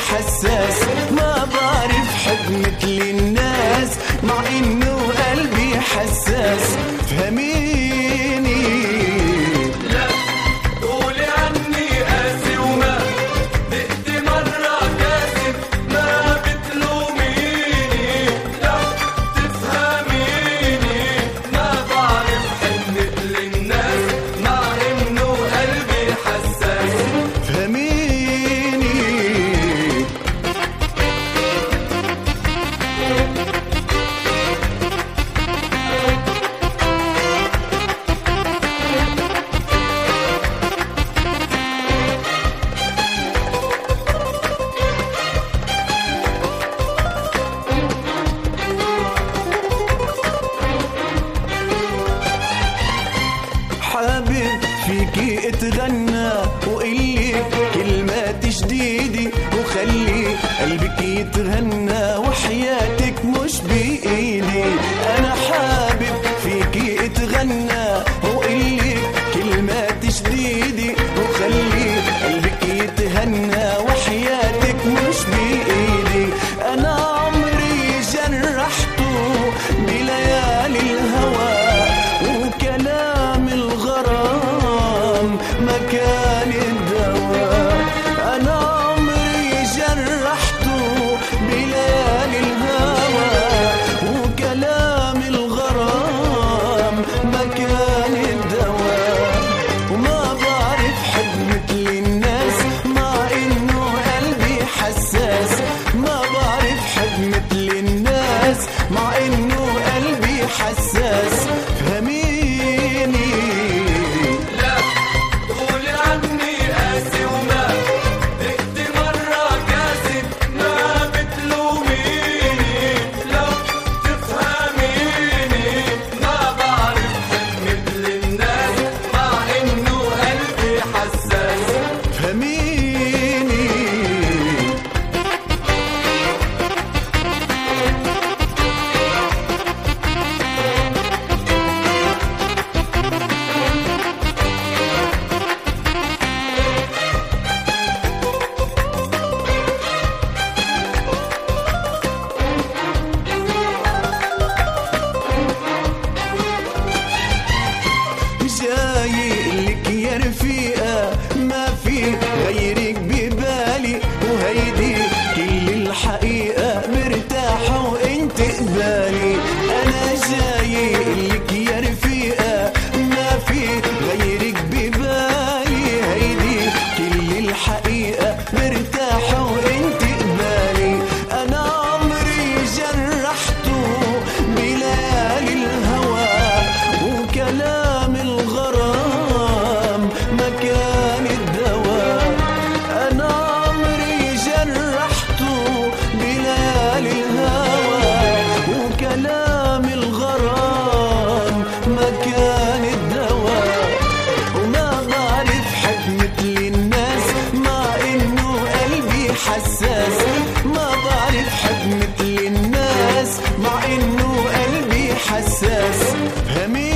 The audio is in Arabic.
حساس، ما بعرف حب مثل الناس مع انه قلبي حساس. فهميني. لا تقولي عني قاسي وما دقت مرة كاسب، ما بتلوميني لو تفهميني. ما بعرف حب مثل الناس مع انه قلبي حساس. فهميني. حابب فيكي اتغنى وقلي كلمات جديدة وخلي قلبك يتغنى وحياتك مش بإيدي. أنا حابب فيكي اتغنى وقلي كلمات جديدة وخلي قلبك يتهنى وحياتك مش بإيدي. أنا عمري جرحته بليالي الهوى وكلام الغرام ما كان الدواء. أنا عمري جرحته بليالي الهوى وكلام الغرام ما كان الدواء. وما بعرف حب مثل الناس مع إنه قلبي حساس. ما بعرف حب مثل الناس مع إنه قلبي حساس. فهميني. لا تقولي عني قاسي وما دقت مرة كاسب، ما بتلوميني لو تفهميني. ما بعرف حب مثل الناس مع انه قلبي حساس. فهميني. جايلك يا رفيقة ما في غيرك ببالي، وهيدي كل الحقيقة مرتاحة وانت قبالي. أنا جايلك يا رفيقة ما في غيرك ببالي، هيدي كل الحقيقة مرتاحة وانت قبالي. أنا عمري جرحته بليالي الهوى وكلام الغرام ما كان الدواء. أنا عمري جرحته بليالي الهوى وكلام الغرام ما كان الدواء. وما بعرف حب مثل الناس مع إنه قلبي حساس. ما بعرف حب مثل الناس مع إنه قلبي حساس. فهميني.